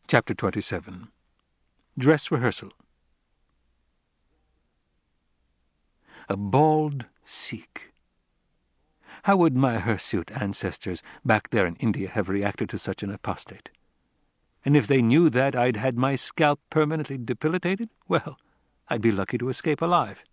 Chapter 27. Dress Rehearsal. A bald Sikh. How would my hirsute ancestors back there in India have reacted to such an apostate? And if they knew that I'd had my scalp permanently depilated, well, I'd be lucky to escape alive.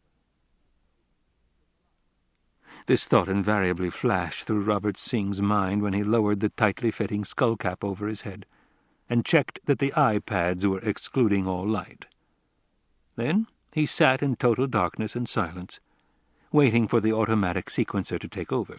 This thought invariably flashed through Robert Singh's mind when he lowered the tightly fitting skull-cap over his head and checked that the eye pads were excluding all light. Then he sat in total darkness and silence, waiting for the automatic sequencer to take over.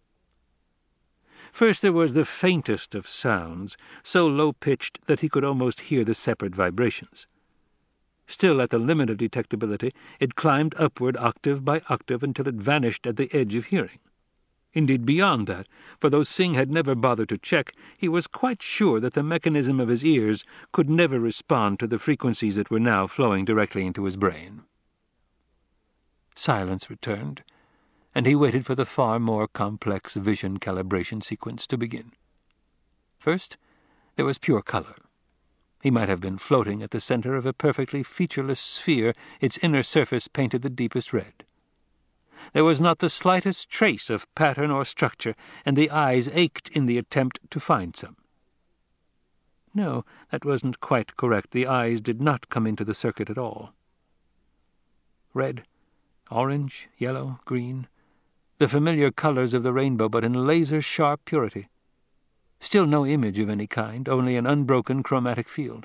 First there was the faintest of sounds, so low-pitched that he could almost hear the separate vibrations. Still at the limit of detectability, it climbed upward octave by octave until it vanished at the edge of hearing. Indeed, beyond that, for though Singh had never bothered to check, he was quite sure that the mechanism of his ears could never respond to the frequencies that were now flowing directly into his brain. Silence returned, and he waited for the far more complex vision calibration sequence to begin. First, there was pure color. He might have been floating at the center of a perfectly featureless sphere, its inner surface painted the deepest red. There was not the slightest trace of pattern or structure, and the eyes ached in the attempt to find some. No, that wasn't quite correct. The eyes did not come into the circuit at all. Red, orange, yellow, green, the familiar colors of the rainbow, but in laser-sharp purity. Still no image of any kind, only an unbroken chromatic field.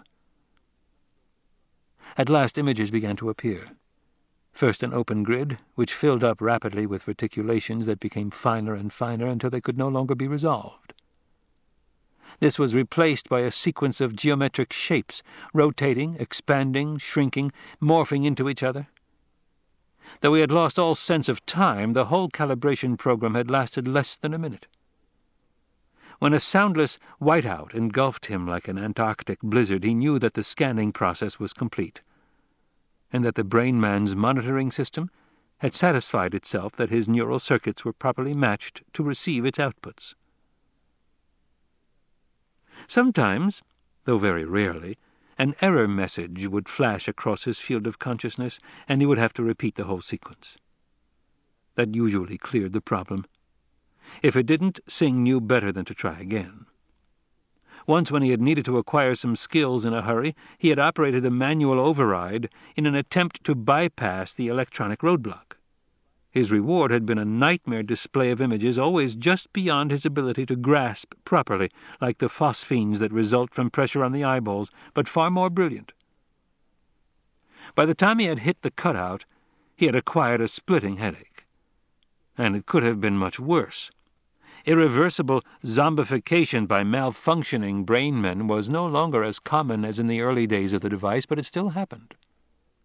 At last images began to appear. First an open grid, which filled up rapidly with reticulations that became finer and finer until they could no longer be resolved. This was replaced by a sequence of geometric shapes, rotating, expanding, shrinking, morphing into each other. Though he had lost all sense of time, the whole calibration program had lasted less than a minute. When a soundless whiteout engulfed him like an Antarctic blizzard, he knew that the scanning process was complete, and that the brain man's monitoring system had satisfied itself that his neural circuits were properly matched to receive its outputs. Sometimes, though very rarely, an error message would flash across his field of consciousness, and he would have to repeat the whole sequence. That usually cleared the problem. If it didn't, Singh knew better than to try again. Once, when he had needed to acquire some skills in a hurry, he had operated the manual override in an attempt to bypass the electronic roadblock. His reward had been a nightmare display of images, always just beyond his ability to grasp properly, like the phosphenes that result from pressure on the eyeballs, but far more brilliant. By the time he had hit the cutout, he had acquired a splitting headache. And it could have been much worse. Irreversible zombification by malfunctioning brainmen was no longer as common as in the early days of the device, but it still happened.